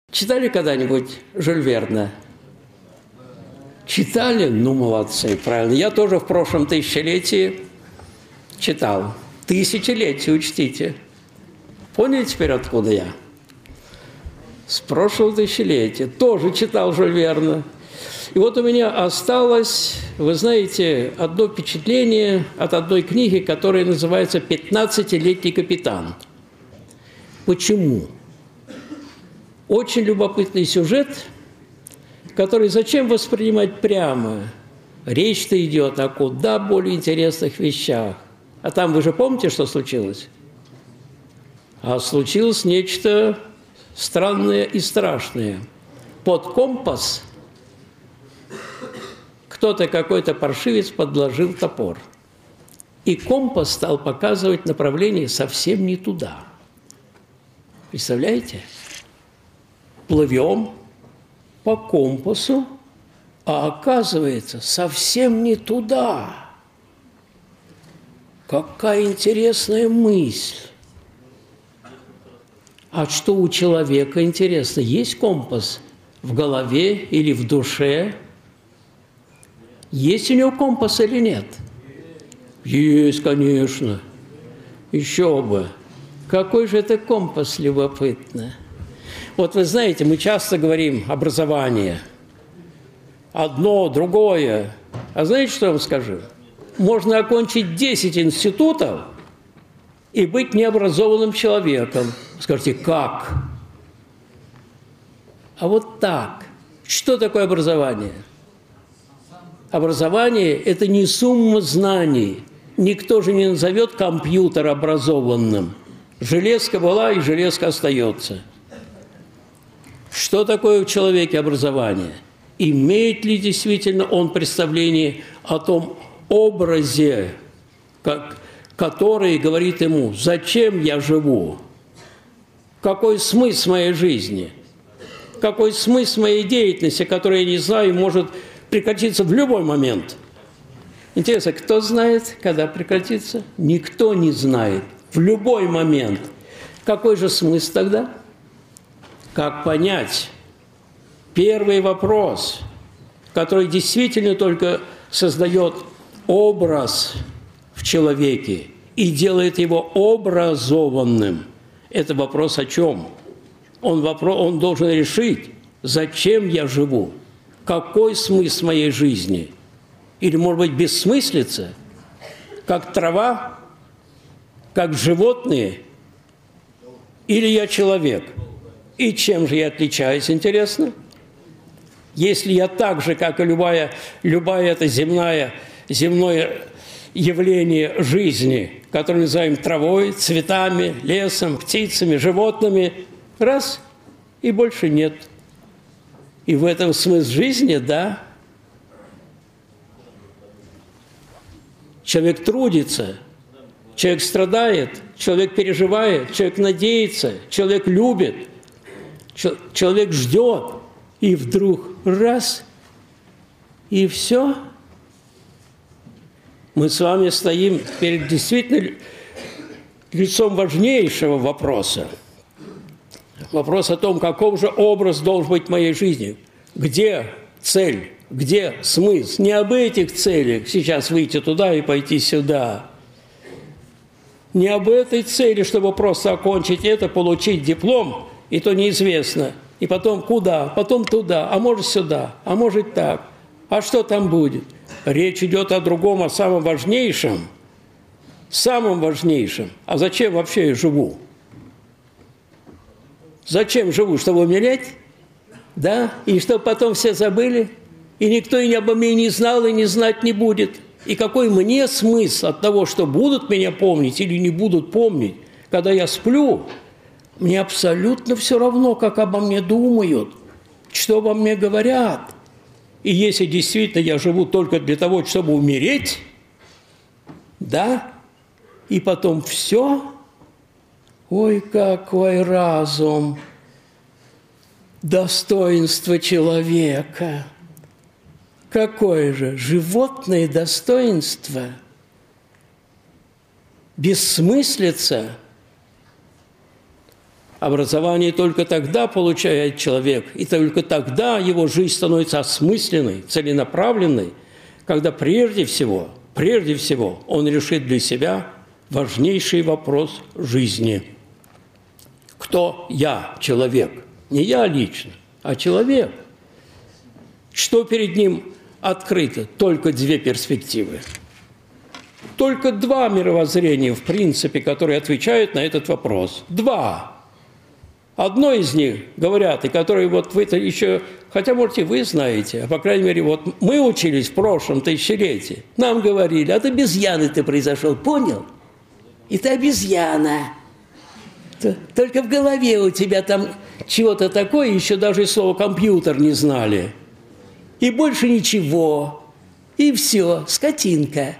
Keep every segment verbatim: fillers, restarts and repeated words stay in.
Читали когда-нибудь Жюль Верна? Читали? Ну, молодцы, правильно. Я тоже в прошлом тысячелетии читал. Тысячелетие, учтите. Поняли теперь, откуда я? С прошлого тысячелетия. Тоже читал Жюль Верна. И вот у меня осталось, вы знаете, одно впечатление от одной книги, которая называется «пятнадцатилетний капитан». Почему? Очень любопытный сюжет, который зачем воспринимать прямо? Речь-то идет о куда более интересных вещах. А там вы же помните, что случилось? А случилось нечто странное и страшное. Под компас кто-то, какой-то паршивец, подложил топор. И компас стал показывать направление совсем не туда. Представляете? Плывем по компасу, а оказывается, совсем не туда. Какая интересная мысль. А что у человека, интересно, есть компас в голове или в душе? Есть у него компас или нет? Есть, конечно. Еще бы. Какой же это компас, любопытно. Вот вы знаете, мы часто говорим образование. Одно, другое. А знаете, что я вам скажу? Можно окончить десять институтов и быть необразованным человеком. Скажите, как? А вот так. Что такое образование? Образование – это не сумма знаний. Никто же не назовет компьютер образованным. Железка была, и железка остается. Что такое в человеке образование? Имеет ли действительно он представление о том образе, как, который говорит ему, зачем я живу? Какой смысл моей жизни? Какой смысл моей деятельности, которую я не знаю, может прекратиться в любой момент? Интересно, кто знает, когда прекратится? Никто не знает. В любой момент. Какой же смысл тогда? Как понять? Первый вопрос, который действительно только создает образ в человеке и делает его образованным. Это вопрос о чем? Он, вопрос, он должен решить, зачем я живу, какой смысл моей жизни. Или, может быть, бессмыслица, как трава, как животные, или я человек. И чем же я отличаюсь, интересно? Если я так же, как и любая, любая это земная, земное явление жизни, которое называем травой, цветами, лесом, птицами, животными, раз, и больше нет. И в этом смысл жизни, да. Человек трудится, человек страдает, человек переживает, человек надеется, человек любит, человек ждет, и вдруг раз, и все. Мы с вами стоим перед действительно лицом важнейшего вопроса. Вопрос о том, каков же образ должен быть в моей жизни. Где цель, где смысл? Не об этих целях сейчас выйти туда и пойти сюда. Не об этой цели, чтобы просто окончить это, получить диплом, и то неизвестно. И потом куда? Потом туда, а может сюда, а может так. А что там будет? Речь идет о другом, о самом важнейшем. Самом важнейшем. А зачем вообще я живу? Зачем живу? Чтобы умереть? Да? И чтобы потом все забыли? И никто и обо мне не знал, и не знать не будет. И какой мне смысл от того, что будут меня помнить или не будут помнить, когда я сплю? Мне абсолютно все равно, как обо мне думают, что обо мне говорят. И если действительно я живу только для того, чтобы умереть, да, и потом все, ой, какой разум, достоинство человека. Какое же животное достоинство, бессмыслица. Образование только тогда получает человек, и только тогда его жизнь становится осмысленной, целенаправленной, когда прежде всего, прежде всего он решит для себя важнейший вопрос жизни. Кто я, человек? Не я лично, а человек. Что перед ним открыто? Только две перспективы. Только два мировоззрения, в принципе, которые отвечают на этот вопрос. Два. Одно из них, говорят, и которые вот вы-то еще, хотя, может, и вы знаете, а, по крайней мере, вот мы учились в прошлом тысячелетии, нам говорили, от обезьяны ты произошел, понял? И ты обезьяна. Только в голове у тебя там чего-то такое, еще даже и слово «компьютер» не знали. И больше ничего. И все, скотинка.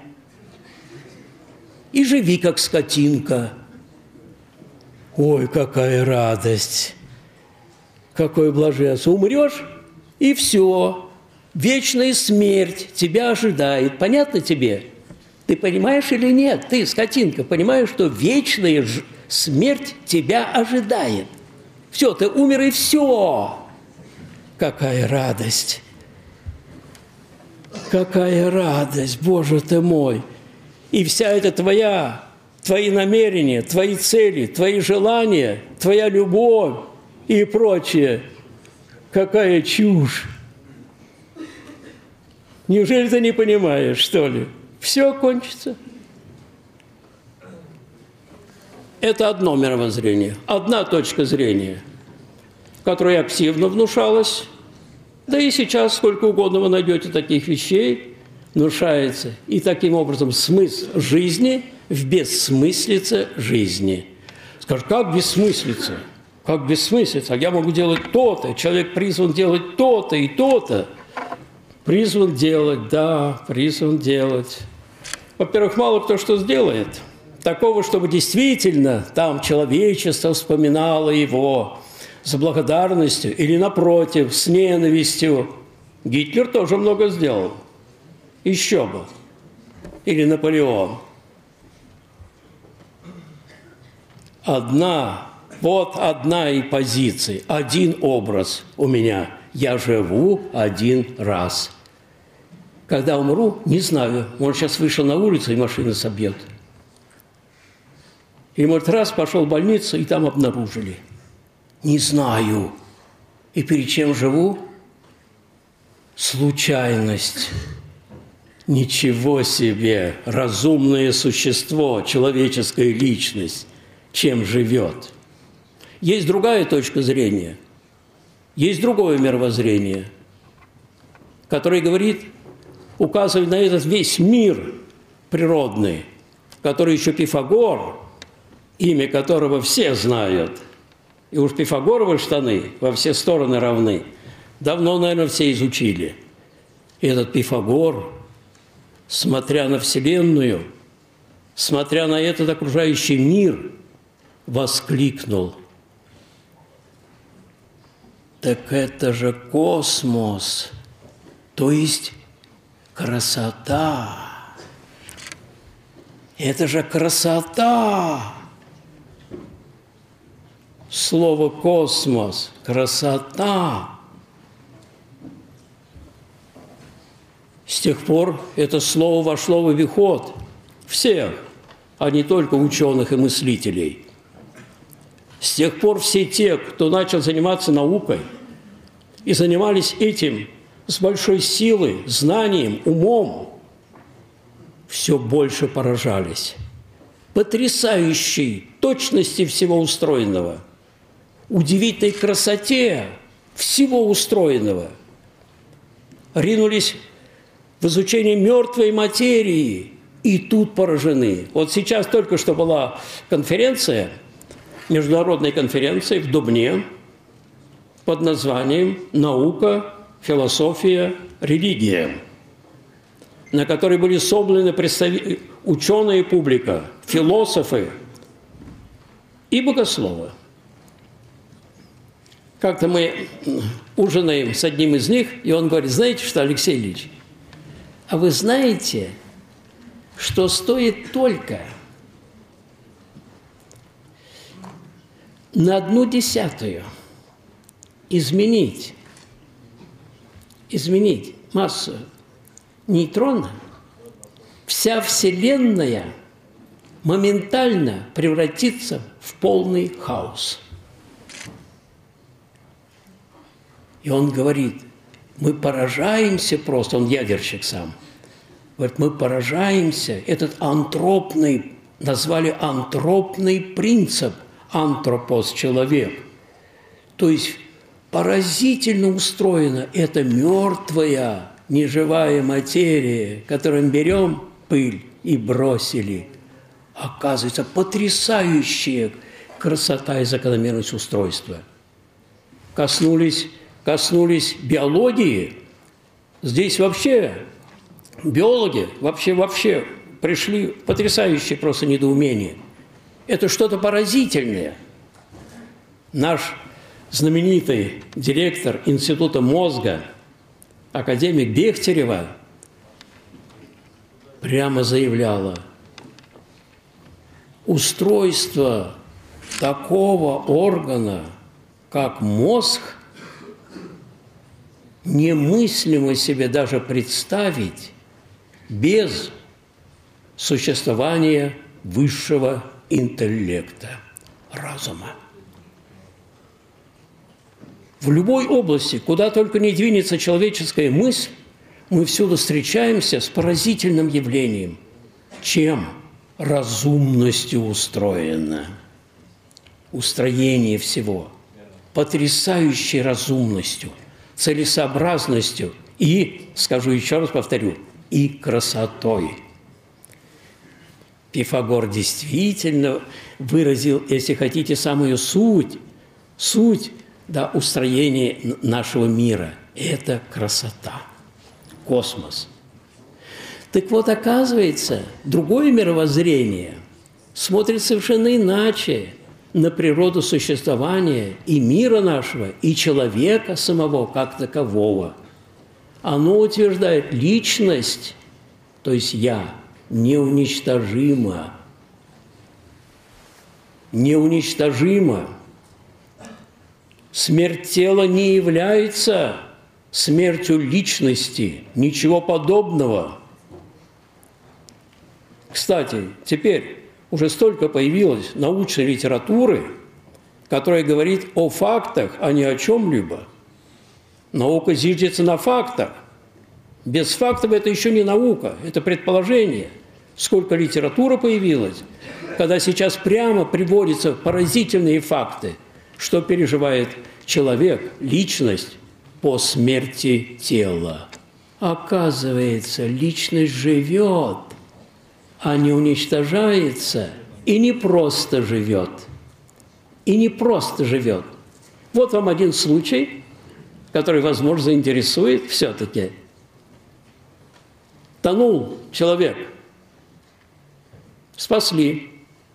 И живи, как скотинка. Ой, какая радость! Какое блаженство! Умрешь, и все. Вечная смерть тебя ожидает. Понятно тебе? Ты понимаешь или нет? Ты, скотинка, понимаешь, что вечная смерть тебя ожидает. Все, ты умер, и все. Какая радость! Какая радость, Боже ты мой! И вся эта твоя, твои намерения, твои цели, твои желания, твоя любовь и прочее. Какая чушь! Неужели ты не понимаешь, что ли? Все кончится. Это одно мировоззрение, одна точка зрения, которая активно внушалась. Да и сейчас сколько угодно вы найдете таких вещей, внушается. И таким образом смысл жизни в бессмыслице жизни. Скажешь, как бессмыслица? Как бессмыслица? Я могу делать то-то, человек призван делать то-то и то-то. Призван делать, да, призван делать. Во-первых, мало кто что сделает. Такого, чтобы действительно там человечество вспоминало его с благодарностью или, напротив, с ненавистью. Гитлер тоже много сделал. Еще бы. Или Наполеон. Одна, вот одна и позиция, один образ у меня. Я живу один раз. Когда умру, не знаю. Может, сейчас вышел на улицу, и машина собьет. И, может, раз пошел в больницу, и там обнаружили. Не знаю. И перед чем живу? Случайность. Ничего себе! Разумное существо, человеческая личность. Чем живет? Есть другая точка зрения. Есть другое мировоззрение, которое говорит, указывает на этот весь мир природный, который еще Пифагор, имя которого все знают, и уж Пифагоровы штаны во все стороны равны, давно, наверное, все изучили. И этот Пифагор, смотря на Вселенную, смотря на этот окружающий мир, воскликнул: так это же космос, то есть красота. Это же красота. Слово «космос», «красота». С тех пор это слово вошло в обиход всех, а не только ученых и мыслителей. С тех пор все те, кто начал заниматься наукой и занимались этим с большой силой, знанием, умом, все больше поражались потрясающей точности всего устроенного, удивительной красоте всего устроенного. Ринулись в изучение мертвой материи, и тут поражены. Вот сейчас только что была конференция, международная конференция в Дубне под названием «Наука, философия, религия», на которой были собраны представители, ученые публика, философы и богословы. Как-то мы ужинаем с одним из них, и он говорит: знаете что, Алексей Ильич, а вы знаете, что стоит только на одну десятую изменить, изменить массу нейтрона, вся Вселенная моментально превратится в полный хаос. И он говорит, мы поражаемся просто, он ядерщик сам, говорит, мы поражаемся, этот антропный, назвали антропный принцип, антропос – человек. То есть поразительно устроена эта мертвая, неживая материя, которую берем пыль и бросили. Оказывается, потрясающая красота и закономерность устройства. Коснулись, коснулись биологии. Здесь вообще биологи вообще, вообще пришли в потрясающее просто недоумение. Это что-то поразительное. Наш знаменитый директор Института мозга, академик Бехтерева, прямо заявляла, устройство такого органа, как мозг, немыслимо себе даже представить без существования высшего интеллекта, разума. В любой области, куда только не двинется человеческая мысль, мы всюду встречаемся с поразительным явлением. Чем? Разумностью устроено. Устроение всего. Потрясающей разумностью, целесообразностью и, скажу еще раз, повторю, и красотой. Пифагор действительно выразил, если хотите, самую суть, суть, да, устроения нашего мира. Это красота, космос. Так вот, оказывается, другое мировоззрение смотрит совершенно иначе на природу существования и мира нашего, и человека самого как такового. Оно утверждает, личность, то есть я, неуничтожима. Неуничтожима. Смерть тела не является смертью личности, ничего подобного. Кстати, теперь уже столько появилось научной литературы, которая говорит о фактах, а не о чем-либо. Наука зиждется на фактах. Без фактов это еще не наука, это предположение. Сколько литературы появилось, когда сейчас прямо приводятся поразительные факты, что переживает человек, личность по смерти тела. Оказывается, личность живет, а не уничтожается, и не просто живет. И не просто живет. Вот вам один случай, который, возможно, заинтересует все-таки. Тонул человек. Спасли.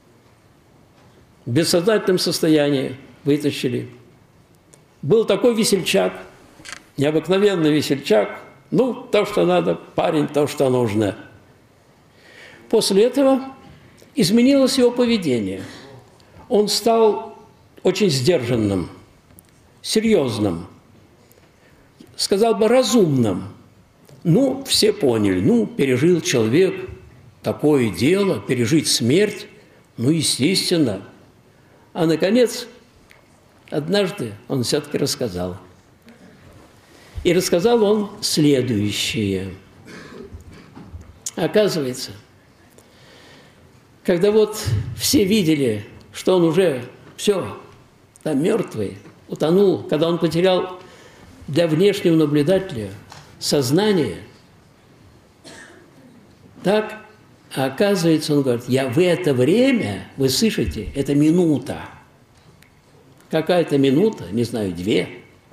В бессознательном состоянии вытащили. Был такой весельчак, необыкновенный весельчак. Ну, то, что надо, парень, то, что нужно. После этого изменилось его поведение. Он стал очень сдержанным, серьезным, сказал бы, разумным. Ну, все поняли, ну, пережил человек такое дело, пережить смерть, ну, естественно. А, наконец, однажды он все-таки рассказал. И рассказал он следующее. Оказывается, когда вот все видели, что он уже все, там мертвый, утонул, когда он потерял для внешнего наблюдателя сознание, так, а оказывается, он говорит, я в это время, вы слышите, это минута, какая-то минута, не знаю, две,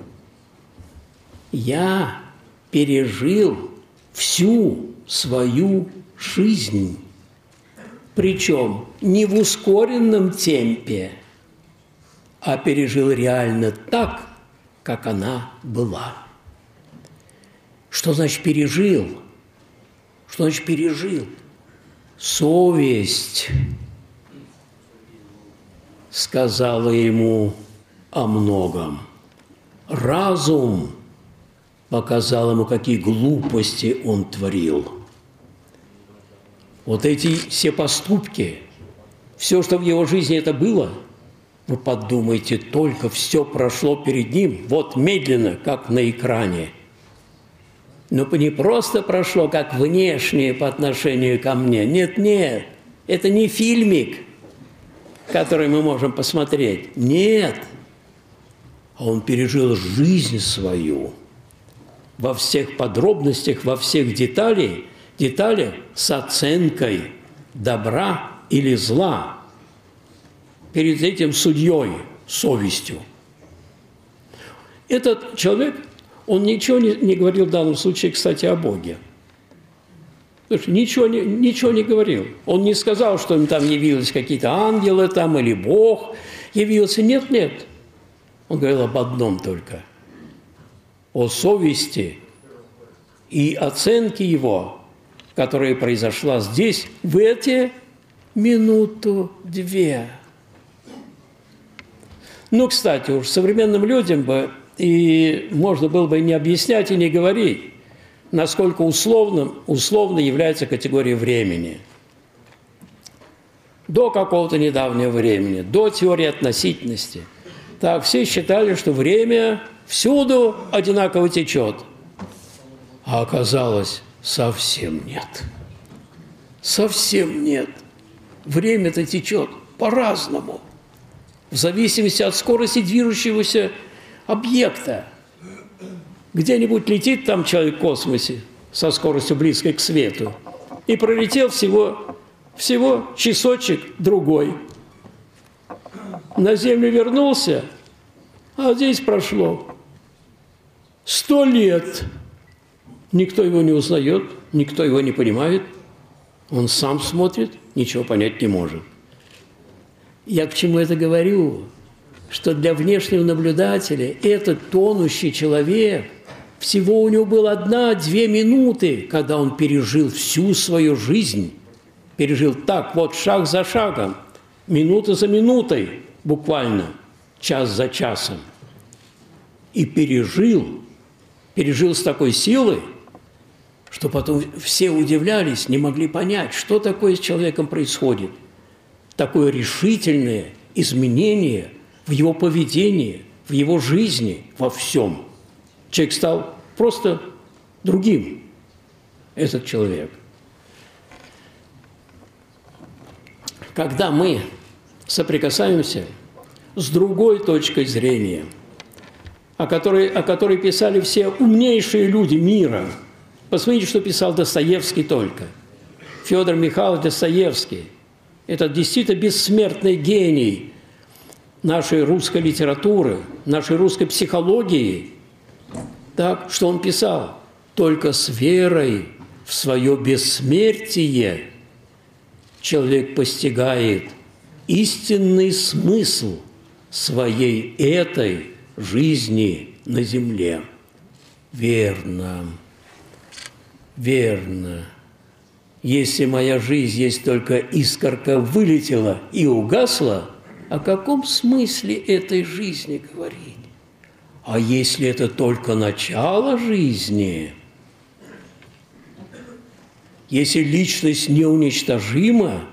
я пережил всю свою жизнь. Причем не в ускоренном темпе, а пережил реально так, как она была. Что значит пережил? Что значит пережил? Совесть. сказала ему о многом. Разум показал ему, какие глупости он творил. Вот эти все поступки, все, что в его жизни это было, вы подумайте, только все прошло перед ним, вот медленно, как на экране. Но не просто прошло, как внешнее по отношению ко мне. Нет, нет, это не фильмик, который мы можем посмотреть. Нет. А он пережил жизнь свою во всех подробностях, во всех деталях, деталях с оценкой добра или зла перед этим судьей, совестью. Этот человек, он ничего не, не говорил в данном случае, кстати, о Боге. Ничего не, ничего не говорил. Он не сказал, что им там явились какие-то ангелы там, или Бог явился. Нет, нет. Он говорил об одном только. О совести и оценке его, которая произошла здесь, в эти минуту-две. Ну, кстати, уж современным людям бы и можно было бы не объяснять и не говорить, насколько условным, условно является категория времени. До какого-то недавнего времени, до теории относительности. Так, все считали, что время всюду одинаково течет. А оказалось, совсем нет. Совсем нет. Время-то течет по-разному. В зависимости от скорости движущегося объекта. Где-нибудь летит там человек в космосе со скоростью близкой к свету и пролетел всего, всего часочек другой. На Землю вернулся, а здесь прошло сто лет. Никто его не узнает, никто его не понимает. Он сам смотрит, ничего понять не может. Я к чему это говорю? Что для внешнего наблюдателя этот тонущий человек, всего у него было одна-две минуты, когда он пережил всю свою жизнь. Пережил так, вот шаг за шагом, минута за минутой, буквально, час за часом. И пережил, пережил с такой силой, что потом все удивлялись, не могли понять, что такое с человеком происходит. Такое решительное изменение в его поведении, в его жизни, во всем. Человек стал просто другим, этот человек. Когда мы соприкасаемся с другой точкой зрения, о которой, о которой писали все умнейшие люди мира, посмотрите, что писал Достоевский только. Федор Михайлович Достоевский. Это действительно бессмертный гений нашей русской литературы, нашей русской психологии. Так, что он писал? Только с верой в свое бессмертие человек постигает истинный смысл своей этой жизни на земле. Верно, верно. Если моя жизнь есть только искорка вылетела и угасла, о каком смысле этой жизни говорить? А если это только начало жизни, если личность неуничтожима,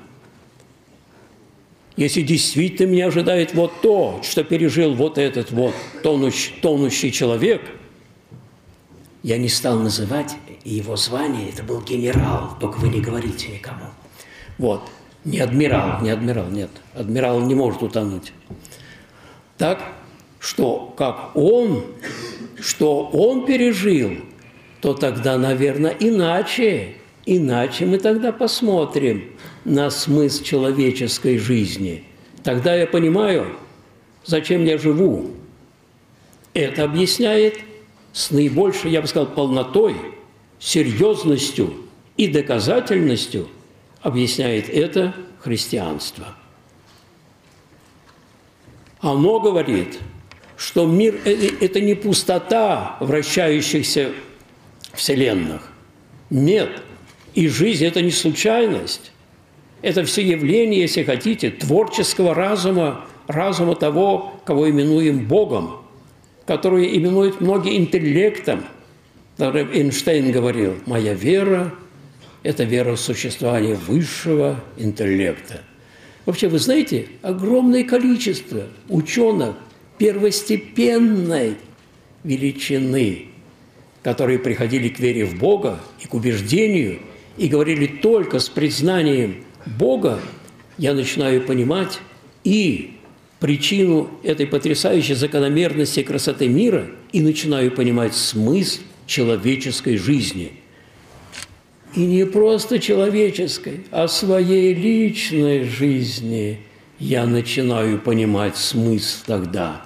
если действительно меня ожидает вот то, что пережил вот этот вот тонущий, тонущий человек, я не стал называть его звание, это был генерал, только вы не говорите никому. Вот, не адмирал, не адмирал, нет, адмирал не может утонуть. Так, что как он, что он пережил, то тогда, наверное, иначе, иначе мы тогда посмотрим на смысл человеческой жизни. Тогда я понимаю, зачем я живу. Это объясняет с наибольшей, я бы сказал, полнотой, серьезностью и доказательностью объясняет это христианство. Оно говорит, что мир – это не пустота вращающихся вселенных. Нет. И жизнь – это не случайность. Это все явление, если хотите, творческого разума разума того, кого именуем Богом, который именуют многие интеллектом. Эйнштейн говорил: «Моя вера – это вера в существование высшего интеллекта». Вообще, вы знаете, огромное количество ученых первостепенной величины, которые приходили к вере в Бога и к убеждению, и говорили: только с признанием Бога я начинаю понимать и причину этой потрясающей закономерности и красоты мира, и начинаю понимать смысл человеческой жизни. И не просто человеческой, а своей личной жизни я начинаю понимать смысл тогда.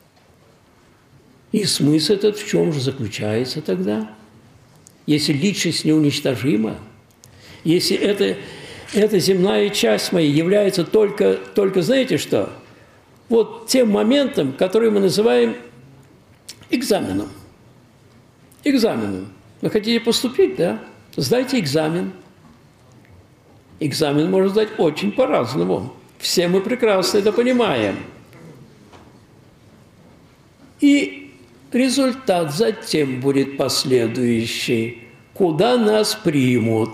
И смысл этот в чем же заключается тогда? Если личность неуничтожима, если это, эта земная часть моя является только, только, знаете что, вот тем моментом, который мы называем экзаменом. Экзаменом. Вы хотите поступить, да? Сдайте экзамен. Экзамен можно сдать очень по-разному. Все мы прекрасно это понимаем. И результат затем будет последующий. Куда нас примут?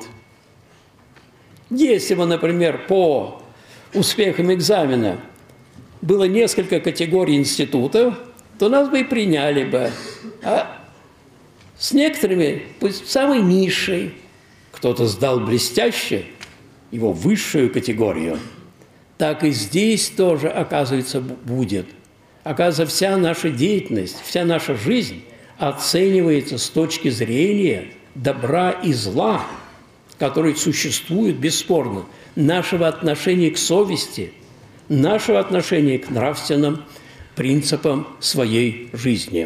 Если бы, например, по успехам экзамена было несколько категорий институтов, то нас бы и приняли бы. А с некоторыми, пусть самой низшей, кто-то сдал блестяще, его высшую категорию, так и здесь тоже, оказывается, будет. Оказывается, вся наша деятельность, вся наша жизнь оценивается с точки зрения добра и зла, которые существуют бесспорно, нашего отношения к совести, нашего отношения к нравственным принципам своей жизни.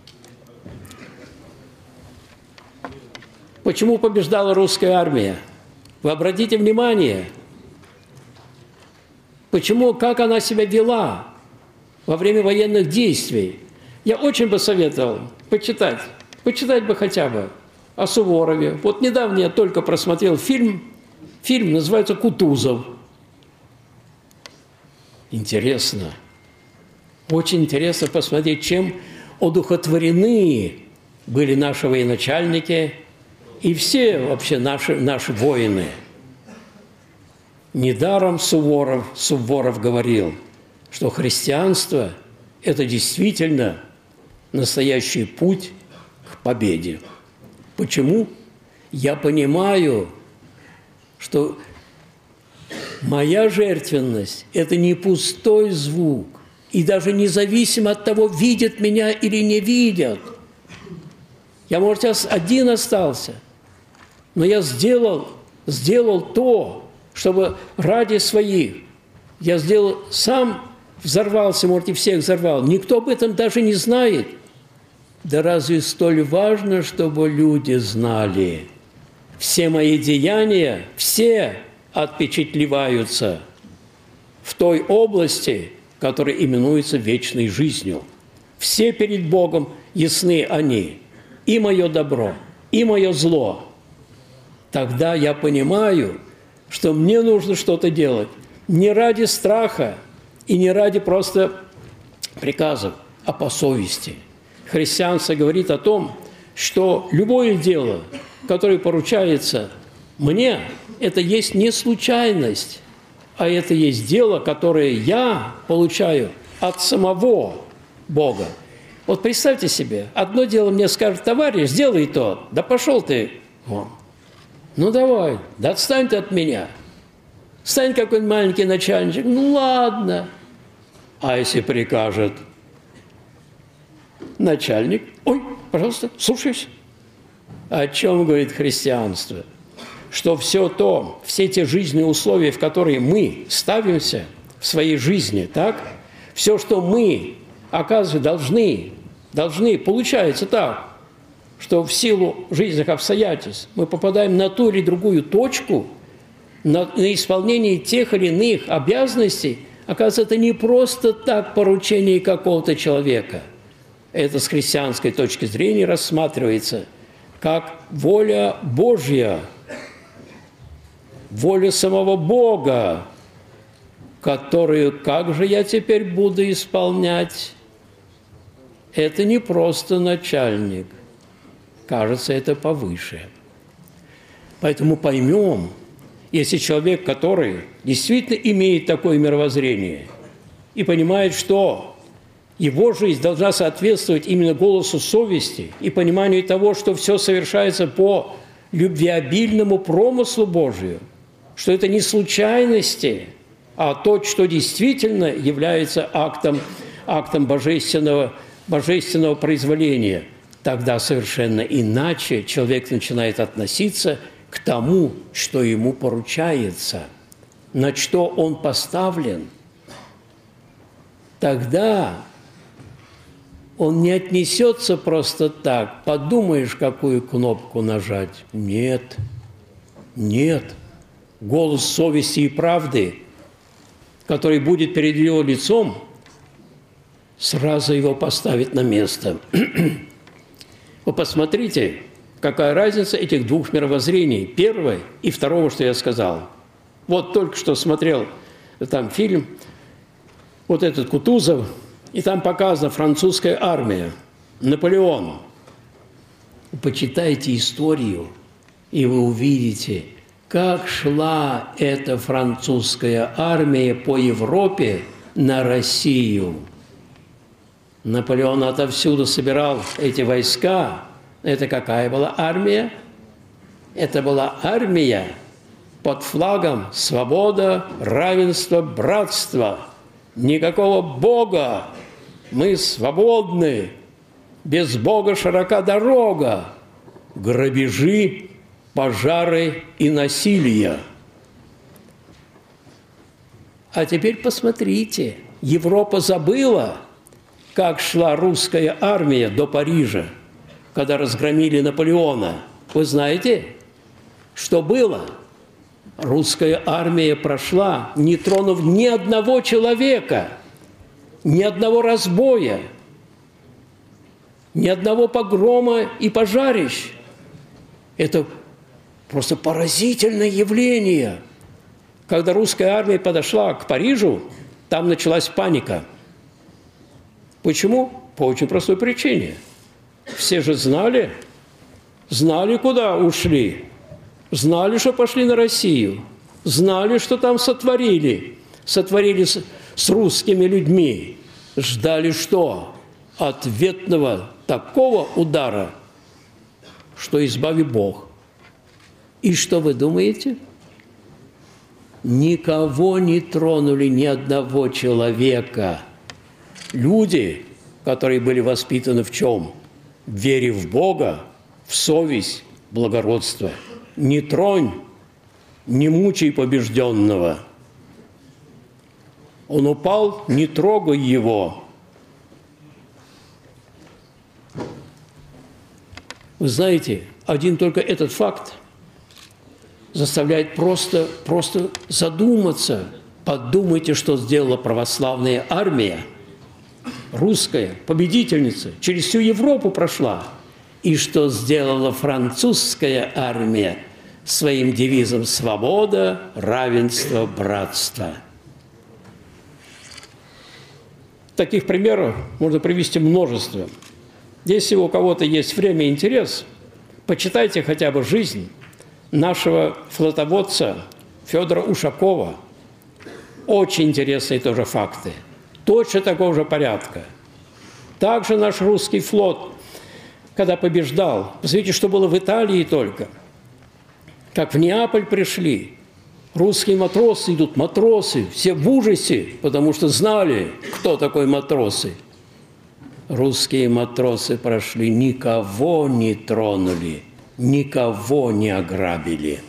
Почему побеждала русская армия? Вы обратите внимание, почему, как она себя вела во время военных действий. Я очень бы советовал почитать, почитать бы хотя бы о Суворове. Вот недавно я только просмотрел фильм, фильм называется «Кутузов». Интересно, очень интересно посмотреть, чем одухотворены были наши военачальники и все вообще наши, наши воины. Недаром Суворов, Суворов говорил, что христианство – это действительно настоящий путь к победе. Почему? Я понимаю, что моя жертвенность – это не пустой звук, и даже независимо от того, видят меня или не видят. Я, может, один остался, но я сделал, сделал то, чтобы ради своих. Я сделал, сам взорвался, может, и всех взорвал. Никто об этом даже не знает. Да разве столь важно, чтобы люди знали? Все мои деяния, все отпечатлеваются в той области, которая именуется вечной жизнью. Все перед Богом ясны они. И мое добро, и мое зло. Тогда я понимаю, что мне нужно что-то делать не ради страха и не ради просто приказов, а по совести. Христианство говорит о том, что любое дело, которое поручается мне, это есть не случайность, а это есть дело, которое я получаю от самого Бога. Вот представьте себе, одно дело мне скажет: товарищ, сделай то, да пошел ты вон. Ну давай, да отстань ты от меня. Стань какой-нибудь маленький начальничек, ну ладно. А если прикажет начальник: ой, пожалуйста, слушаюсь. О чем говорит христианство? Что все то, все те жизненные условия, в которые мы ставимся в своей жизни, так? Все, что мы, оказывается, должны, должны, получается так, что в силу жизненных обстоятельств мы попадаем на ту или другую точку, на, на исполнение тех или иных обязанностей, оказывается, это не просто так поручение какого-то человека. Это с христианской точки зрения рассматривается как воля Божья, воля самого Бога, которую как же я теперь буду исполнять? Это не просто начальник. Кажется, это повыше. Поэтому поймем, если человек, который действительно имеет такое мировоззрение и понимает, что его жизнь должна соответствовать именно голосу совести и пониманию того, что все совершается по любвеобильному промыслу Божию, что это не случайности, а то, что действительно является актом, актом божественного, божественного произволения, тогда совершенно иначе человек начинает относиться к тому, что ему поручается, на что он поставлен. Тогда он не отнесется просто так, подумаешь, какую кнопку нажать. Нет, нет. Голос совести и правды, который будет перед его лицом, сразу его поставит на место. Вы посмотрите, какая разница этих двух мировоззрений, первое и второго, что я сказал. Вот только что смотрел там фильм, вот этот Кутузов, и там показана французская армия, Наполеон. Почитайте историю, и вы увидите, как шла эта французская армия по Европе на Россию. Наполеон отовсюду собирал эти войска. Это какая была армия? Это была армия под флагом свобода, равенство, братство. Никакого Бога. Мы свободны. Без Бога широка дорога. Грабежи, пожары и насилие. А теперь посмотрите. Европа забыла, как шла русская армия до Парижа, когда разгромили Наполеона. Вы знаете, что было? Русская армия прошла, не тронув ни одного человека, ни одного разбоя, ни одного погрома и пожарищ. Это просто поразительное явление. Когда русская армия подошла к Парижу, там началась паника. Почему? По очень простой причине. Все же знали, знали, куда ушли. Знали, что пошли на Россию, знали, что там сотворили, сотворили с, с русскими людьми, ждали что? Ответного такого удара, что избави Бог. И что вы думаете? Никого не тронули, ни одного человека. Люди, которые были воспитаны в чем? В вере в Бога, в совесть, благородство. Не тронь, не мучай побежденного. Он упал, не трогай его. Вы знаете, один только этот факт заставляет просто, просто задуматься. Подумайте, что сделала православная армия, русская победительница, через всю Европу прошла. И что сделала французская армия своим девизом «Свобода, равенство, братство». Таких примеров можно привести множество. Если у кого-то есть время и интерес, почитайте хотя бы жизнь нашего флотоводца Федора Ушакова. Очень интересные тоже факты. Точно такого же порядка. Также наш русский флот, когда побеждал, посмотрите, что было в Италии только. Как в Неаполь пришли, русские матросы идут, матросы, все в ужасе, потому что знали, кто такой матросы. Русские матросы прошли, никого не тронули, никого не ограбили.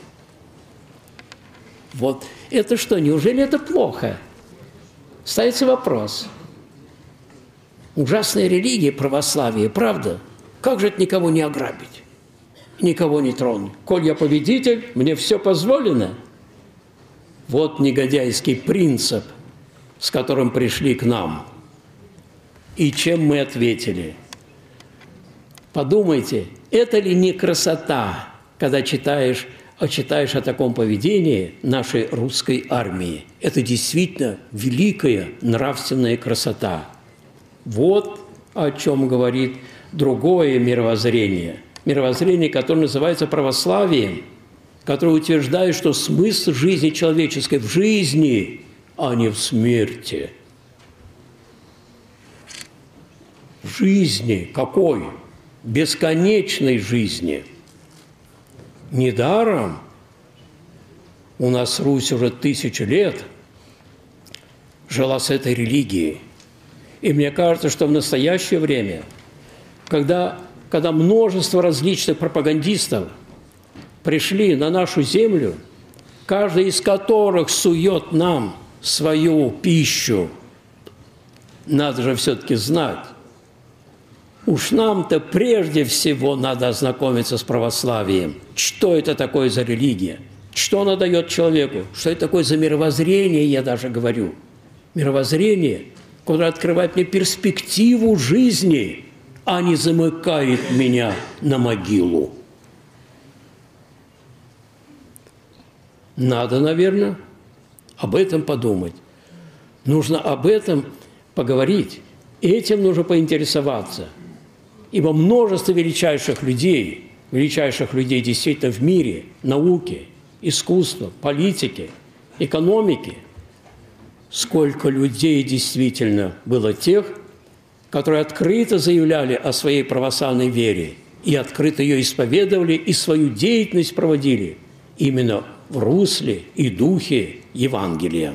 Вот это что, неужели это плохо? Ставится вопрос. Ужасная религия, православие, правда? Как же это никого не ограбить? Никого не тронуть. Коль я победитель, мне все позволено. Вот негодяйский принцип, с которым пришли к нам. И чем мы ответили? Подумайте, это ли не красота, когда читаешь а читаешь о таком поведении нашей русской армии. Это действительно великая нравственная красота. Вот о чем говорит другое мировоззрение. Мировоззрение, которое называется православием, которое утверждает, что смысл жизни человеческой в жизни, а не в смерти. В жизни какой? Бесконечной жизни. Недаром у нас Русь уже тысячу лет жила с этой религией. И мне кажется, что в настоящее время, когда, когда множество различных пропагандистов пришли на нашу землю, каждый из которых сует нам свою пищу, надо же все-таки знать, уж нам-то прежде всего надо ознакомиться с православием. Что это такое за религия? Что она дает человеку? Что это такое за мировоззрение, я даже говорю. Мировоззрение, которое открывает мне перспективу жизни, а не замыкает меня на могилу. Надо, наверное, об этом подумать. Нужно об этом поговорить. Этим нужно поинтересоваться. Ибо множество величайших людей, величайших людей действительно в мире, науке, искусстве, политике, экономике, сколько людей действительно было тех, которые открыто заявляли о своей православной вере и открыто ее исповедовали, и свою деятельность проводили именно в русле и духе Евангелия.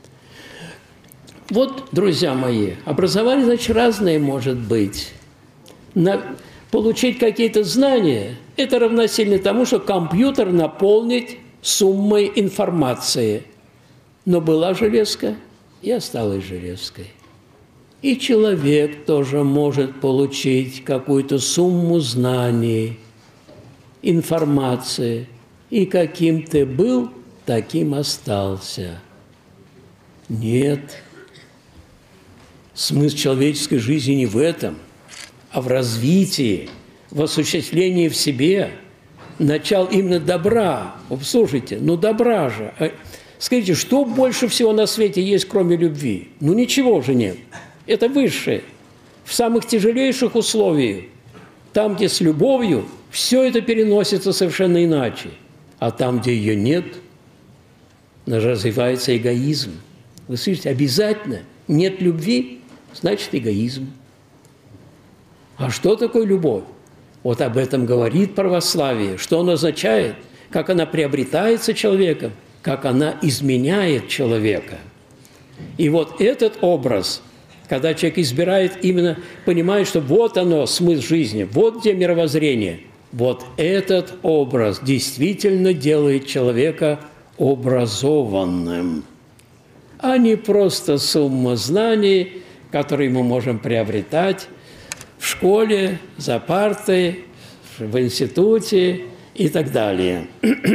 Вот, друзья мои, образование, значит, разное может быть. На, получить какие-то знания – это равносильно тому, что компьютер наполнить суммой информации. Но была железка и осталась железкой. И человек тоже может получить какую-то сумму знаний, информации, и каким ты был, таким остался. Нет. Смысл человеческой жизни не в этом, а в развитии, в осуществлении в себе, начал именно добра. Слушайте, ну добра же. Скажите, что больше всего на свете есть, кроме любви? Ну ничего же нет. Это высшее. В самых тяжелейших условиях, там, где с любовью, все это переносится совершенно иначе. А там, где ее нет, развивается эгоизм. Вы слышите, обязательно нет любви, значит эгоизм. А что такое любовь? Вот об этом говорит православие. Что она означает? Как она приобретается человеком, как она изменяет человека. И вот этот образ, когда человек избирает именно, понимает, что вот оно, смысл жизни, вот где мировоззрение, вот этот образ действительно делает человека образованным, а не просто сумма знаний, которые мы можем приобретать в школе, за партой, в институте и так далее.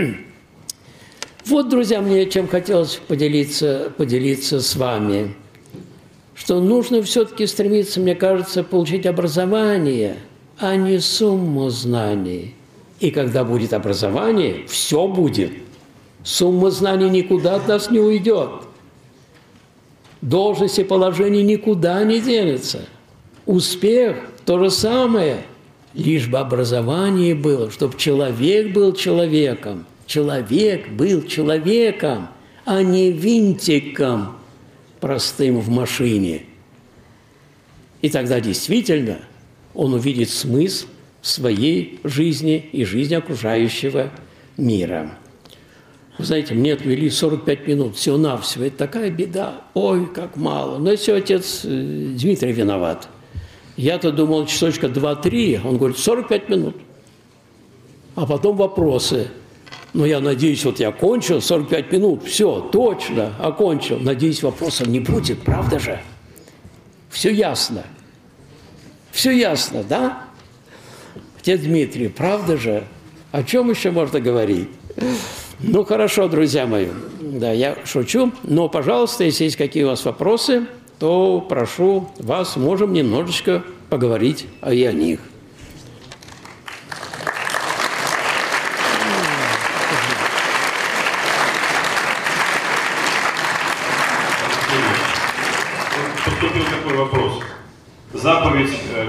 Вот, друзья, мне чем хотелось поделиться, поделиться с вами, что нужно все-таки стремиться, мне кажется, получить образование, а не сумму знаний. И когда будет образование, все будет. Сумма знаний никуда от нас не уйдет. Должность и положение никуда не денется. Успех – то же самое, лишь бы образование было, чтобы человек был человеком. Человек был человеком, а не винтиком простым в машине. И тогда действительно он увидит смысл своей жизни и жизни окружающего мира. Вы знаете, мне отвели сорок пять минут всего-навсего. Это такая беда. Ой, как мало. Но если отец Дмитрий виноват. Я-то думал, часочка два-три. Он говорит, сорок пять минут. А потом вопросы. Но я надеюсь, вот я кончил сорок пять минут. Все, точно, окончил. Надеюсь, вопросов не будет, правда же? Все ясно. Все ясно, да? Отец Дмитрий, правда же? О чем еще можно говорить? Ну, хорошо, друзья мои. Да, я шучу. Но, пожалуйста, если есть какие у вас вопросы, то прошу вас, можем немножечко поговорить и о них.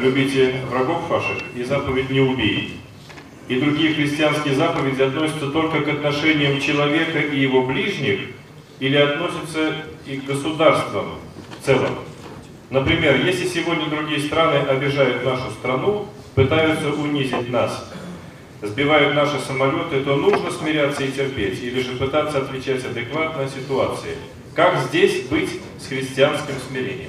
«любите врагов ваших» и заповедь «не убей». И другие христианские заповеди относятся только к отношениям человека и его ближних или относятся и к государствам в целом? Например, если сегодня другие страны обижают нашу страну, пытаются унизить нас, сбивают наши самолеты, то нужно смиряться и терпеть, или же пытаться отвечать адекватно ситуации. Как здесь быть с христианским смирением?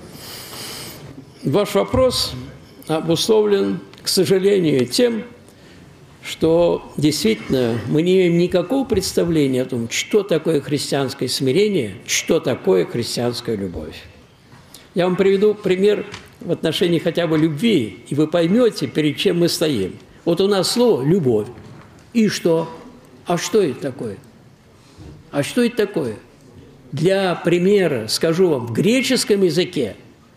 Ваш вопрос обусловлен, к сожалению, тем, что действительно мы не имеем никакого представления о том, что такое христианское смирение, что такое христианская любовь. Я вам приведу пример в отношении хотя бы любви, и вы поймете, перед чем мы стоим. Вот у нас слово «любовь». И что? А что это такое? А что это такое? Для примера скажу вам, в греческом языке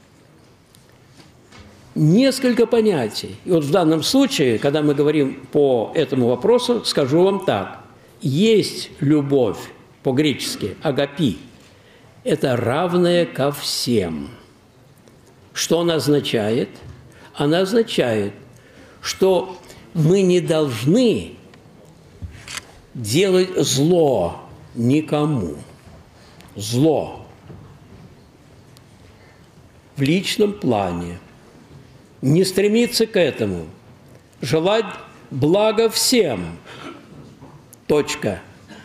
несколько понятий. И вот в данном случае, когда мы говорим по этому вопросу, скажу вам так. Есть любовь по-гречески, агапи. Это равное ко всем. Что она означает? Она означает, что мы не должны делать зло никому. Зло в личном плане. Не стремиться к этому. Желать блага всем. Точка.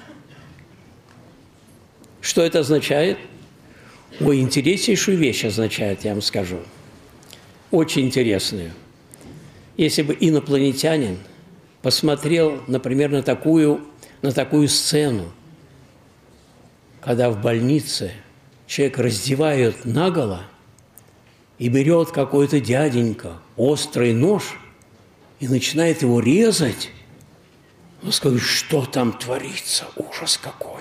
Что это означает? Ой, интереснейшую вещь означает, я вам скажу. Очень интересную. Если бы инопланетянин посмотрел, например, на такую, на такую сцену, когда в больнице человек раздевают наголо и берет какой-то дяденька острый нож и начинает его резать, он скажет, что там творится, ужас какой.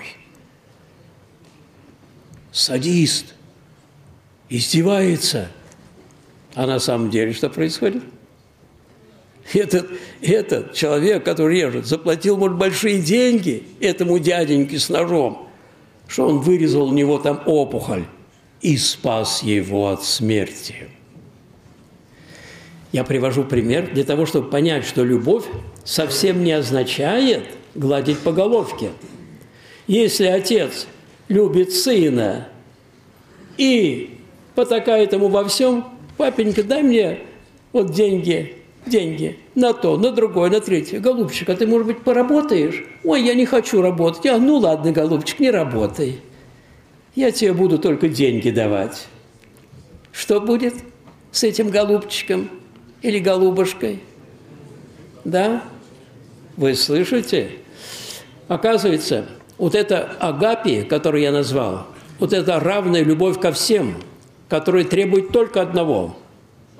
Садист, издевается. А на самом деле что происходит? Этот, этот человек, который режет, заплатил, может, большие деньги этому дяденьке с ножом, что он вырезал у него там опухоль и спас его от смерти. Я привожу пример для того, чтобы понять, что любовь совсем не означает гладить по головке. Если отец любит сына и потакает ему во всем, папенька, дай мне вот деньги, деньги на то, на другое, на третье. Голубчик, а ты, может быть, поработаешь? Ой, я не хочу работать. А, ну ладно, голубчик, не работай. Я тебе буду только деньги давать. Что будет с этим голубчиком или голубушкой? Да? Вы слышите? Оказывается, вот эта агапия, которую я назвал, вот эта равная любовь ко всем, которая требует только одного –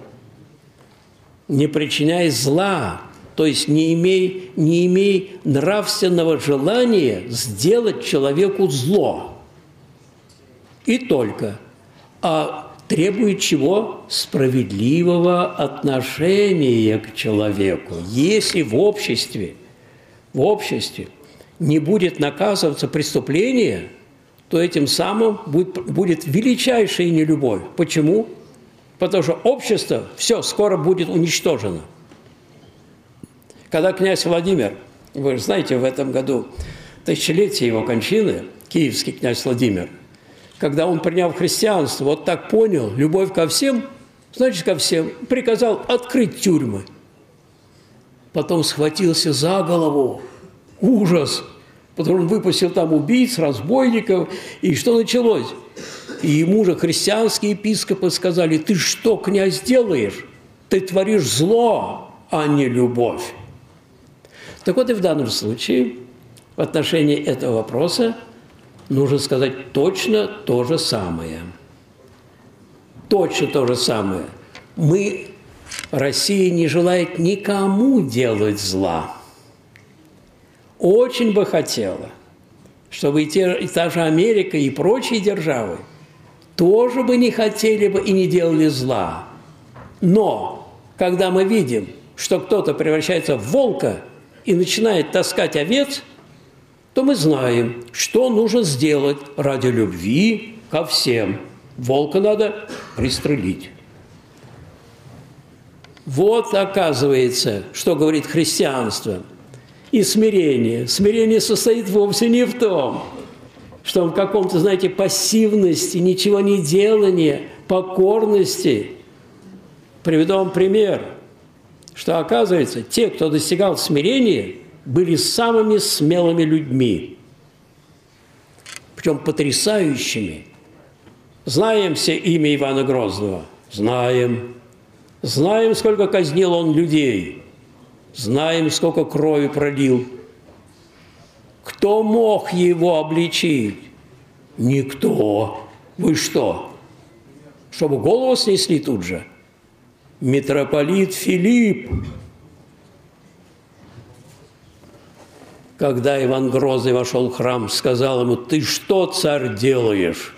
не причиняй зла, то есть не имей, не имей нравственного желания сделать человеку зло. И только. А требует чего? Справедливого отношения к человеку. Если в обществе, в обществе не будет наказываться преступление, то этим самым будет, будет величайшая нелюбовь. Почему? Потому что общество, все, скоро будет уничтожено. Когда князь Владимир, вы же знаете, в этом году тысячелетие его кончины, киевский князь Владимир, когда он, приняв христианство, вот так понял, любовь ко всем, значит, ко всем, приказал открыть тюрьмы. Потом схватился за голову. Ужас! Потому что он выпустил там убийц, разбойников. И что началось? И ему же христианские епископы сказали, ты что, князь, делаешь? Ты творишь зло, а не любовь. Так вот и в данном случае, в отношении этого вопроса, нужно сказать точно то же самое. Точно то же самое. Мы, Россия не желает никому делать зла. Очень бы хотела, чтобы и, те, и та же Америка, и прочие державы тоже бы не хотели бы и не делали зла. Но когда мы видим, что кто-то превращается в волка и начинает таскать овец, то мы знаем, что нужно сделать ради любви ко всем. Волка надо пристрелить. Вот, оказывается, что говорит христианство. И смирение. Смирение состоит вовсе не в том, что в каком-то, знаете, пассивности, ничего не делания, покорности. Приведу вам пример, что, оказывается, те, кто достигал смирения, были самыми смелыми людьми, причем потрясающими. Знаем все имя Ивана Грозного? Знаем. Знаем, сколько казнил он людей. Знаем, сколько крови пролил. Кто мог его обличить? Никто. Вы что? Чтобы голову снесли тут же? Митрополит Филипп. Когда Иван Грозный вошел в храм, сказал ему: «Ты что, царь, делаешь?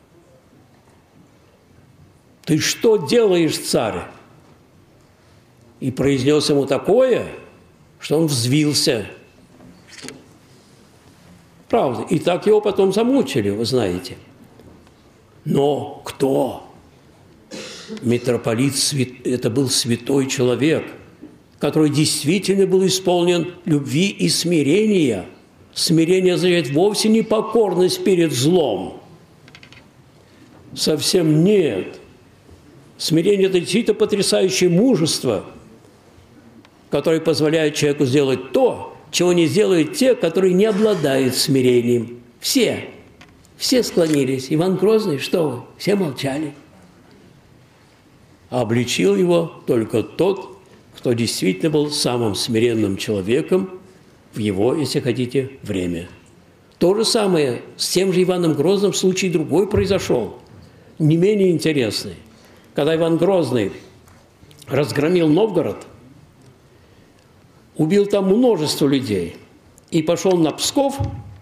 Ты что делаешь, царь?» И произнес ему такое, что он взвился. Правда. И так его потом замучили, вы знаете. Но кто? Митрополит – это был святой человек, который действительно был исполнен любви и смирения. Смирение означает вовсе не покорность перед злом. Совсем нет. Смирение – это действительно потрясающее мужество, которое позволяет человеку сделать то, чего не сделают те, которые не обладают смирением. Все. Все склонились. Иван Грозный, что вы? Все молчали. А обличил его только тот, кто действительно был самым смиренным человеком в его, если хотите, время. То же самое с тем же Иваном Грозным случай другой произошел, не менее интересный. Когда Иван Грозный разгромил Новгород, убил там множество людей и пошел на Псков,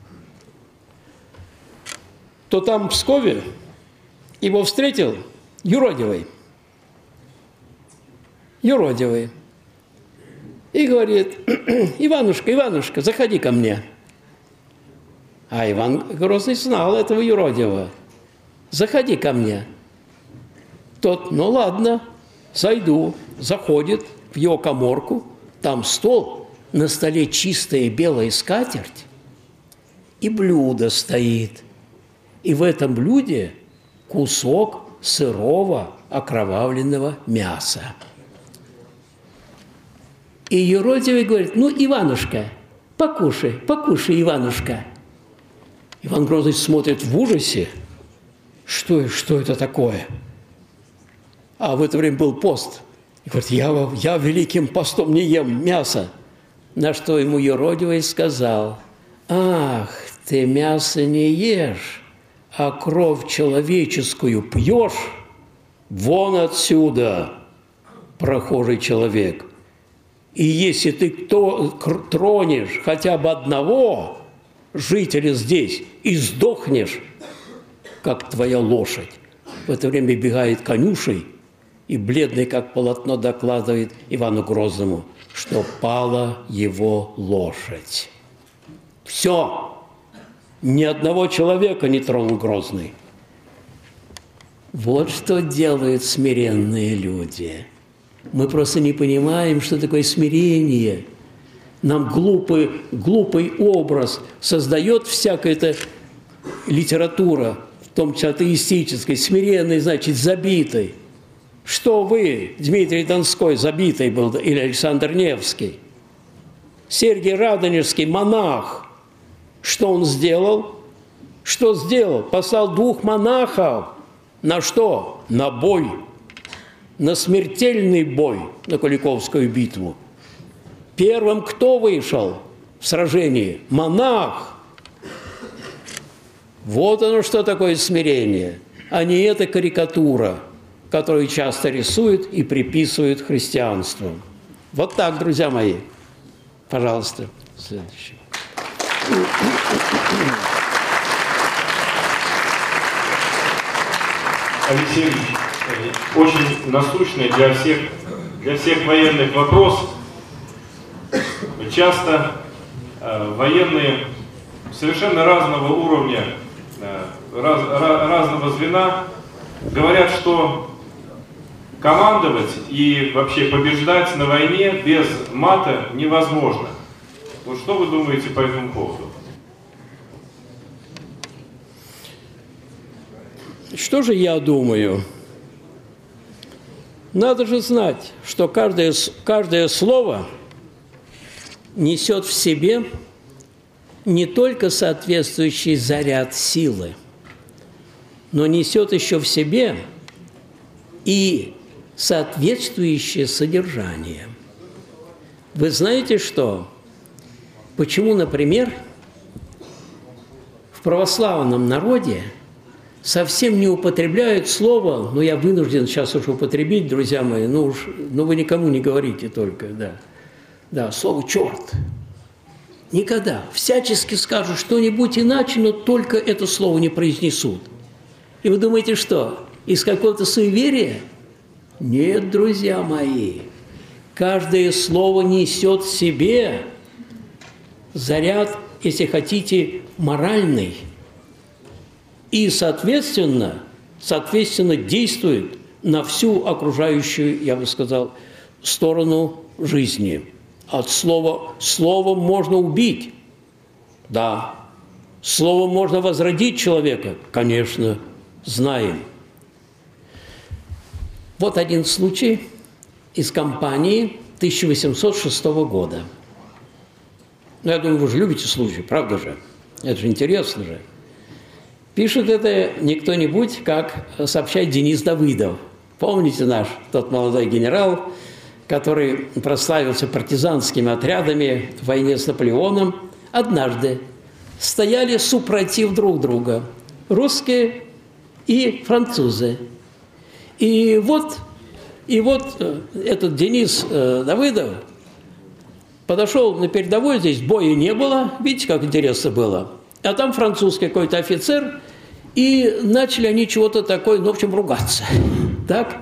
то там в Пскове его встретил юродивый. Юродивый. И говорит: «Иванушка, Иванушка, заходи ко мне». А Иван Грозный знал этого юродивого. «Заходи ко мне». Тот: «Ну ладно, зайду». Заходит в его каморку, там стол, на столе чистая белая скатерть, и блюдо стоит. И в этом блюде кусок сырого окровавленного мяса. И юродивый говорит: «Ну, Иванушка, покушай, покушай, Иванушка». Иван Грозный смотрит в ужасе. Что, что это такое? А в это время был пост. И говорит: я, я великим постом не ем мясо. На что ему юродивый сказал: «Ах, ты мясо не ешь, а кровь человеческую пьешь? Вон отсюда, прохожий человек. И если ты кто, тронешь хотя бы одного жителя здесь и сдохнешь, как твоя лошадь». В это время бегает конюшей и, бледный как полотно, докладывает Ивану Грозному, что пала его лошадь. Все. Ни одного человека не тронул Грозный. Вот что делают смиренные люди. Мы просто не понимаем, что такое смирение. Нам глупый, глупый образ создает всякая эта литература, в том числе атеистической, смиренной, значит, забитой. Что вы, Дмитрий Донской, забитый был, или Александр Невский? Сергий Радонежский, монах. Что он сделал? Что сделал? Послал двух монахов. На что? На бой. На смертельный бой, на Куликовскую битву. Первым кто вышел в сражении? Монах. Вот оно, что такое смирение, а не эта карикатура, которую часто рисуют и приписывают христианству. Вот так, друзья мои. Пожалуйста, следующий. Алексей Ильич, очень насущный для всех, для всех военных вопрос. Часто э, военные совершенно разного уровня, э, раз, раз, разного звена говорят, что командовать и вообще побеждать на войне без мата невозможно. Вот что вы думаете по этому поводу? Что же я думаю? Надо же знать, что каждое, каждое слово несет в себе не только соответствующий заряд силы, но несет еще в себе и соответствующее содержание. Вы знаете что? Почему, например, в православном народе совсем не употребляют слово, ну, я вынужден сейчас уж употребить, друзья мои, ну, уж, ну вы никому не говорите только, да, да, слово «черт». Никогда. Всячески скажут что-нибудь иначе, но только это слово не произнесут. И вы думаете, что? Из какого-то суеверия? Нет, друзья мои. Каждое слово несет в себе заряд, если хотите, моральный. И, соответственно, соответственно, действует на всю окружающую, я бы сказал, сторону жизни. От слова словом можно убить. Да. Словом можно возродить человека. Конечно, знаем. Вот один случай из кампании тысяча восемьсот шестого года. Ну, я думаю, вы же любите случаи, правда же? Это же интересно же. Пишет это не кто-нибудь, как сообщает Денис Давыдов. Помните наш, тот молодой генерал, который прославился партизанскими отрядами в войне с Наполеоном, однажды стояли супротив друг друга русские и французы. И вот, и вот этот Денис Давыдов подошел на передовой, здесь боя не было, видите, как интересно было. А там французский какой-то офицер, и начали они чего-то такое, ну, в общем, ругаться. Так?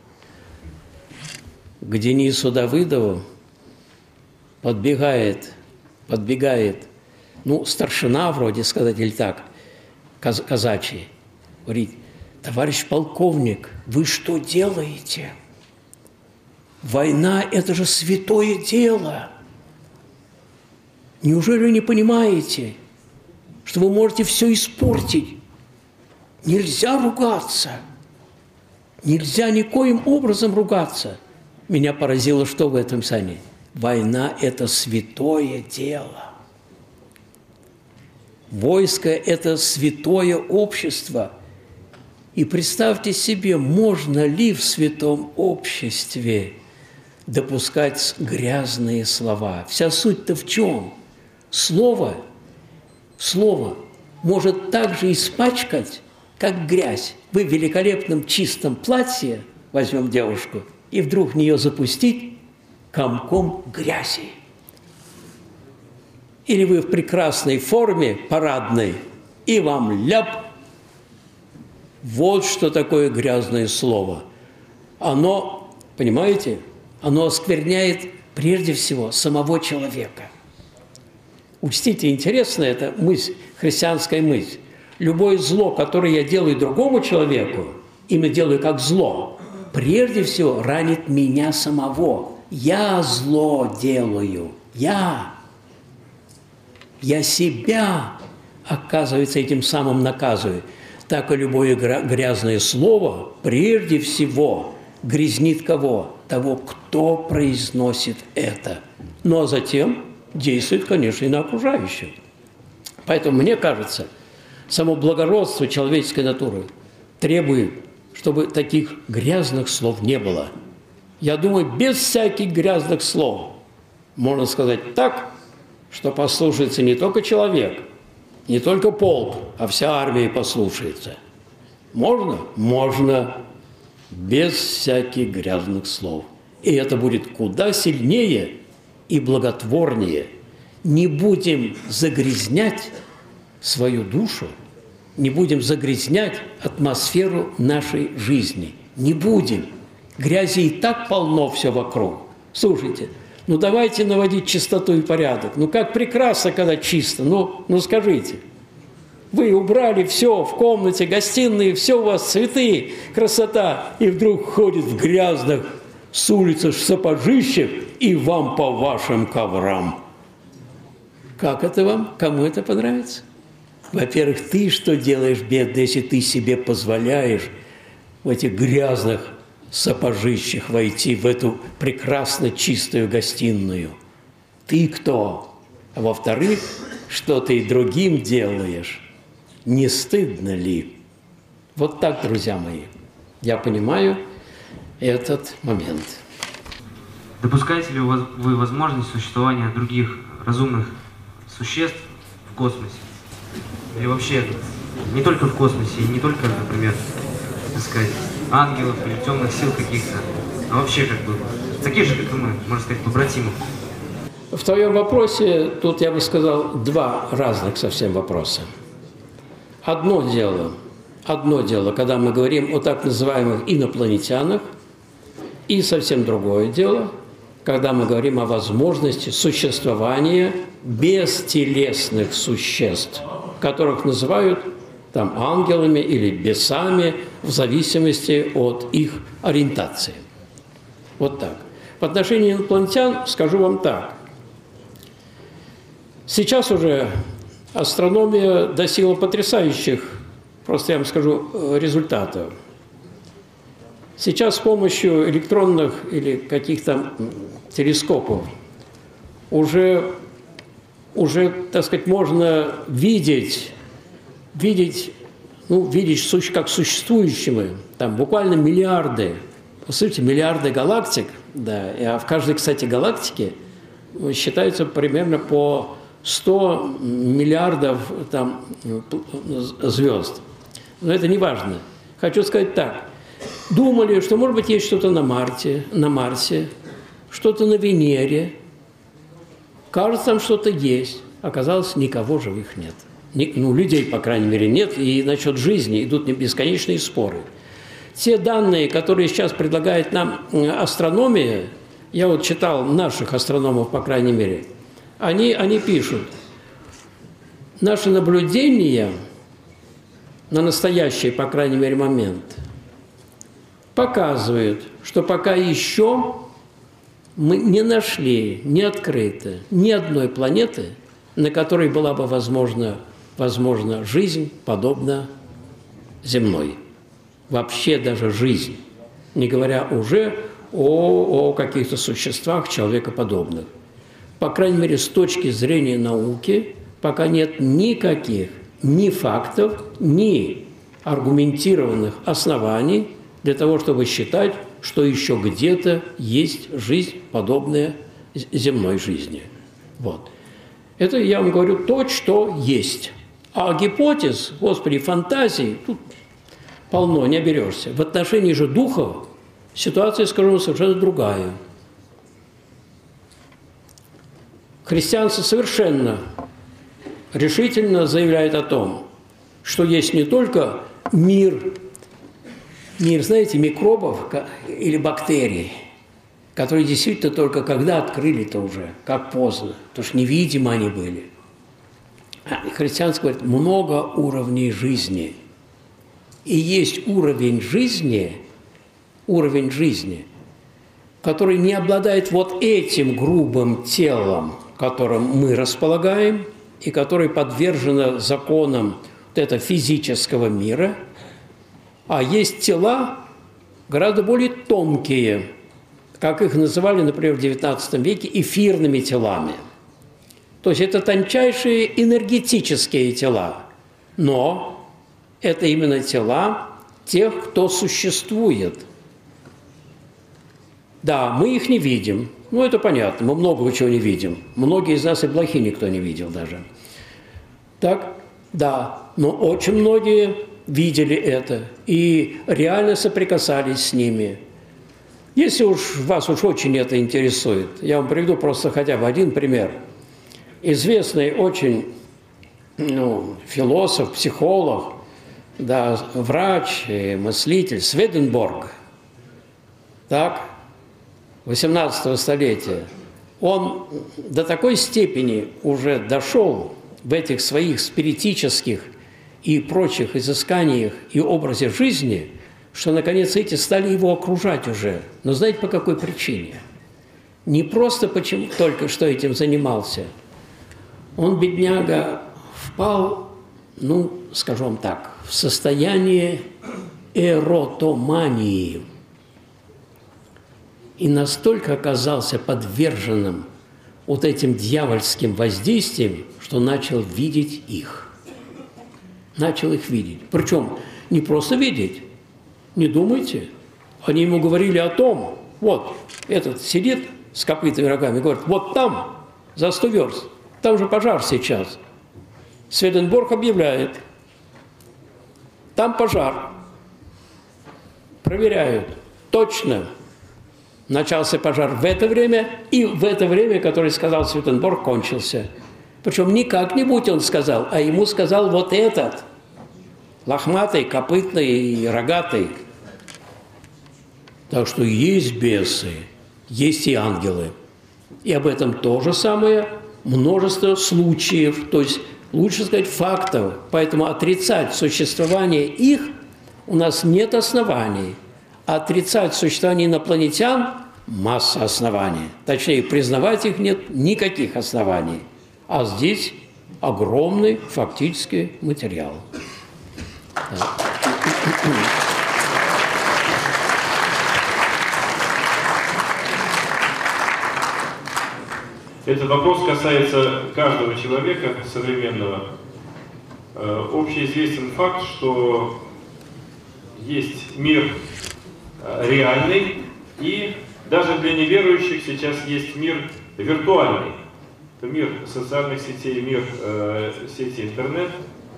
К Денису Давыдову подбегает, подбегает, ну, старшина вроде сказать, или так, каз казачий, говорит: товарищ полковник, вы что делаете? Война – это же святое дело. Неужели вы не понимаете, что вы можете все испортить? Нельзя ругаться. Нельзя никоим образом ругаться. Меня поразило, что в этом писании. Война – это святое дело. Войско – это святое общество. И представьте себе, можно ли в святом обществе допускать грязные слова? Вся суть-то в чем? Слово, слово может так же испачкать, как грязь. Вы в великолепном чистом платье, возьмем девушку, и вдруг в нее запустить комком грязи. Или вы в прекрасной форме парадной, и вам ляп. Вот что такое грязное слово. Оно, понимаете, оно оскверняет прежде всего самого человека. Учтите, интересная эта мысль, христианская мысль. Любое зло, которое я делаю другому человеку, именно делаю как зло, прежде всего ранит меня самого. Я зло делаю. Я. Я себя, оказывается, этим самым наказываю. Так и любое грязное слово прежде всего грязнит кого? Того, кто произносит это. Ну а затем действует, конечно, и на окружающих. Поэтому, мне кажется, само благородство человеческой натуры требует, чтобы таких грязных слов не было. Я думаю, без всяких грязных слов можно сказать так, что послушается не только человек, не только полк, а вся армия послушается. Можно? Можно. Без всяких грязных слов. И это будет куда сильнее и благотворнее. Не будем загрязнять свою душу, не будем загрязнять атмосферу нашей жизни. Не будем. Грязи и так полно все вокруг. Слушайте, ну давайте наводить чистоту и порядок. Ну как прекрасно, когда чисто. Ну, ну скажите. Вы убрали все в комнате, гостиной, все у вас цветы, красота, и вдруг ходит в грязных с улицы сапожищах и вам по вашим коврам. Как это вам? Кому это понравится? Во-первых, ты что делаешь, бедный, если ты себе позволяешь в этих грязных сапожищах войти в эту прекрасно чистую гостиную? Ты кто? А во-вторых, что ты другим делаешь? Не стыдно ли? Вот так, друзья мои, я понимаю этот момент. Допускаете ли вы возможность существования других разумных существ в космосе? Или вообще не только в космосе, и не только, например, так сказать, ангелов или темных сил каких-то, а вообще как бы таких же, как и мы, можно сказать, побратимов? В твоем вопросе, тут я бы сказал, два разных совсем вопроса. Одно дело, одно дело, когда мы говорим о так называемых инопланетянах, и совсем другое дело, когда мы говорим о возможности существования бестелесных существ, которых называют там ангелами или бесами в зависимости от их ориентации. Вот так. В отношении инопланетян скажу вам так. Сейчас уже астрономия достигла потрясающих, просто я вам скажу, результатов. Сейчас с помощью электронных или каких-то телескопов уже, уже, так сказать, можно видеть, видеть, ну, видеть как существующими, там буквально миллиарды, по сути, миллиарды галактик, да, а в каждой, кстати, галактике считается примерно по сто миллиардов там, звезд. Но это не важно. Хочу сказать так. Думали, что, может быть, есть что-то на Марсе, на Марсе, что-то на Венере. Кажется, там что-то есть. Оказалось, никого живых нет. Ну, людей, по крайней мере, нет. И насчет жизни идут бесконечные споры. Те данные, которые сейчас предлагает нам астрономия, я вот читал наших астрономов, по крайней мере, они, они пишут, наши наблюдения на настоящий, по крайней мере, момент показывают, что пока еще мы не нашли, не открыто ни одной планеты, на которой была бы возможна, возможна жизнь, подобно земной. Вообще даже жизнь, не говоря уже о, о каких-то существах человекоподобных. По крайней мере, с точки зрения науки, пока нет никаких ни фактов, ни аргументированных оснований для того, чтобы считать, что еще где-то есть жизнь, подобная земной жизни. Вот. Это я вам говорю то, что есть. А гипотез, господи, фантазий, тут полно, не оберешься. В отношении же духов ситуация, скажу, совершенно другая. Христианство совершенно решительно заявляет о том, что есть не только мир, мир, знаете, микробов или бактерий, которые действительно только когда открыли-то уже, как поздно, потому что невидимо они были. А христианство говорит, много уровней жизни. И есть уровень жизни, уровень жизни, который не обладает вот этим грубым телом, которым мы располагаем, и который подвержено законам вот этого физического мира, а есть тела гораздо более тонкие, как их называли, например, в девятнадцатом веке, эфирными телами. То есть это тончайшие энергетические тела, но это именно тела тех, кто существует. Да, мы их не видим. Ну, это понятно, мы многого чего не видим. Многие из нас и блохи никто не видел даже. Так, да, но очень многие видели это и реально соприкасались с ними. Если уж вас уж очень это интересует, я вам приведу просто хотя бы один пример. Известный очень ну, философ, психолог, да, врач, мыслитель Сведенборг, так, восемнадцатого столетия, он до такой степени уже дошел в этих своих спиритических и прочих изысканиях и образе жизни, что, наконец, эти стали его окружать уже. Но знаете, по какой причине? Не просто почему только что этим занимался. Он, бедняга, впал, ну, скажем так, в состояние эротомании. И настолько оказался подверженным вот этим дьявольским воздействием, что начал видеть их. Начал их видеть. Причем не просто видеть, не думайте. Они ему говорили о том, вот, этот сидит с копытами рогами, говорит, вот там, за сто верст, там же пожар сейчас. Сведенборг объявляет, там пожар. Проверяют, точно. Начался пожар в это время, и в это время, которое сказал Сведенборг, кончился. Причем не как-нибудь он сказал, а ему сказал вот этот, лохматый, копытный и рогатый. Так что есть бесы, есть и ангелы. И об этом то же самое множество случаев, то есть, лучше сказать, фактов. Поэтому отрицать существование их у нас нет оснований. Отрицать существование инопланетян – масса оснований. Точнее, признавать их нет никаких оснований. А здесь огромный фактический материал. Да. Этот вопрос касается каждого человека современного. Общеизвестен факт, что есть мир реальный, и даже для неверующих сейчас есть мир виртуальный. Это мир социальных сетей, мир э, сети интернет.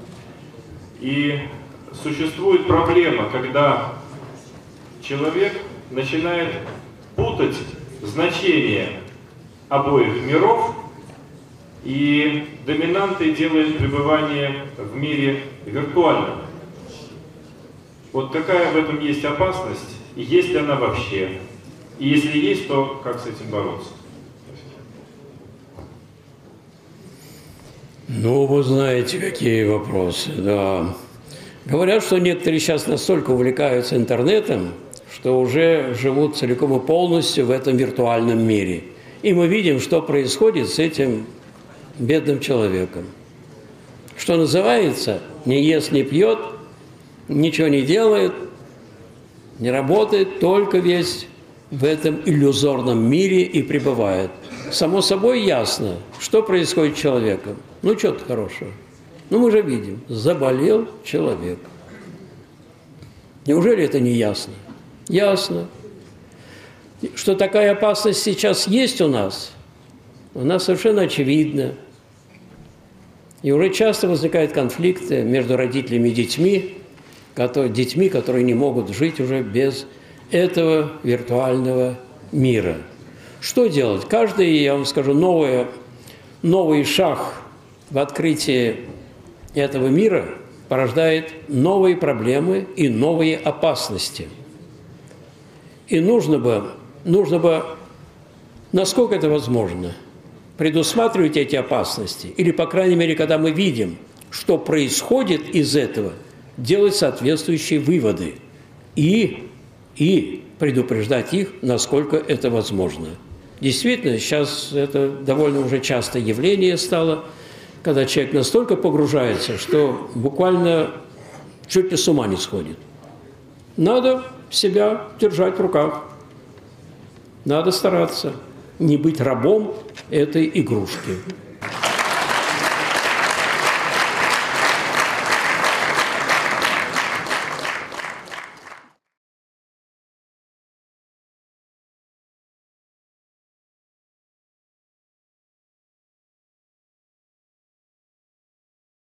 И существует проблема, когда человек начинает путать значение обоих миров, и доминантой делает пребывание в мире виртуальном. Вот какая в этом есть опасность, и есть ли она вообще? И если есть, то как с этим бороться? Ну, вы знаете, какие вопросы, да. Говорят, что некоторые сейчас настолько увлекаются интернетом, что уже живут целиком и полностью в этом виртуальном мире. И мы видим, что происходит с этим бедным человеком. Что называется, не ест, не пьет, ничего не делает, не работает, только весь в этом иллюзорном мире и пребывает. Само собой ясно, что происходит с человеком. Ну, что-то хорошего. Ну, мы же видим, заболел человек. Неужели это не ясно? Ясно. Что такая опасность сейчас есть у нас, у нас совершенно очевидно. И уже часто возникают конфликты между родителями и детьми, которые, детьми, которые не могут жить уже без этого виртуального мира. Что делать? Каждый, я вам скажу, новый, новый шаг в открытии этого мира порождает новые проблемы и новые опасности. И нужно бы, нужно бы, насколько это возможно, предусматривать эти опасности, или, по крайней мере, когда мы видим, что происходит из этого, делать соответствующие выводы и, и предупреждать их, насколько это возможно. Действительно, сейчас это довольно уже частое явление стало, когда человек настолько погружается, что буквально чуть ли с ума не сходит. Надо себя держать в руках. Надо стараться не быть рабом этой игрушки.